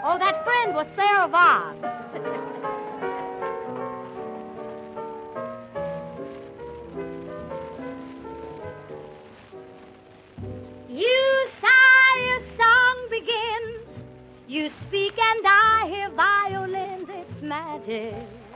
Oh, that friend was Sarah Vaughan. You sigh, your song begins. You speak and I hear violins. It's magic.